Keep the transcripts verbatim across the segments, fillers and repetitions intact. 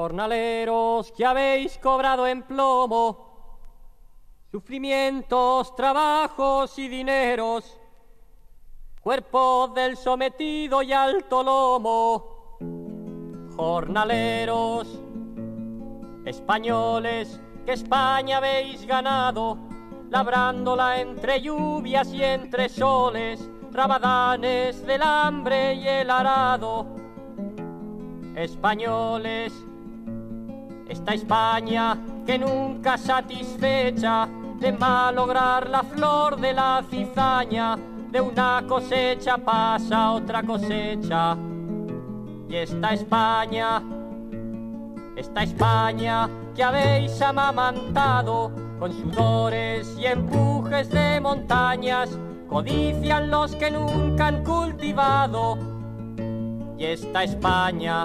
Jornaleros que habéis cobrado en plomo, sufrimientos, trabajos y dineros, cuerpos del sometido y alto lomo. Jornaleros, españoles, que España habéis ganado, labrándola entre lluvias y entre soles, rabadanes del hambre y el arado. Españoles, esta España que nunca satisfecha de malograr la flor de la cizaña, de una cosecha pasa a otra cosecha. Y esta España, esta España que habéis amamantado con sudores y empujes de montañas, codician los que nunca han cultivado. Y esta España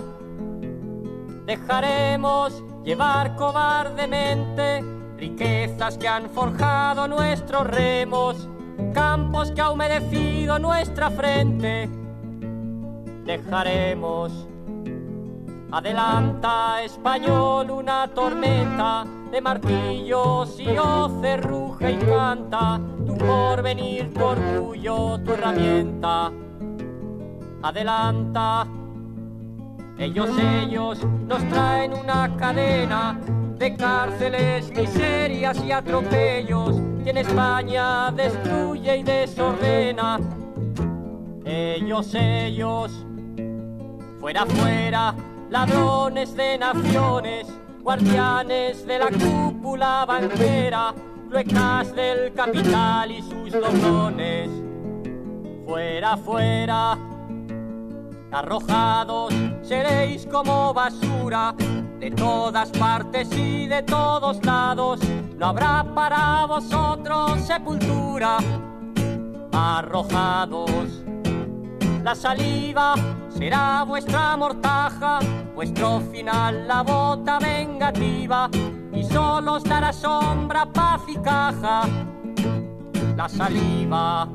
dejaremos llevar cobardemente, riquezas que han forjado nuestros remos, campos que ha humedecido nuestra frente. Dejaremos, adelanta español, una tormenta de martillos y hoces ruge y canta, tu porvenir, tu orgullo, tu herramienta. Adelanta, ellos, ellos nos traen una cadena de cárceles, miserias y atropellos que en España destruye y desordena. Ellos, ellos, fuera, fuera, ladrones de naciones, guardianes de la cúpula banquera, cluecas del capital y sus doblones. Fuera, fuera, arrojados seréis como basura de todas partes y de todos lados, no habrá para vosotros sepultura. Arrojados, la saliva será vuestra mortaja, vuestro final la bota vengativa, y solo os dará sombra, paz y caja. La saliva.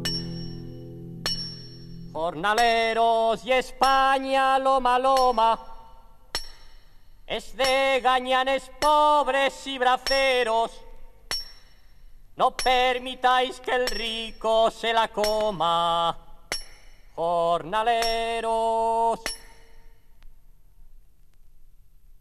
Jornaleros y España loma loma, es de gañanes pobres y braceros, no permitáis que el rico se la coma. Jornaleros.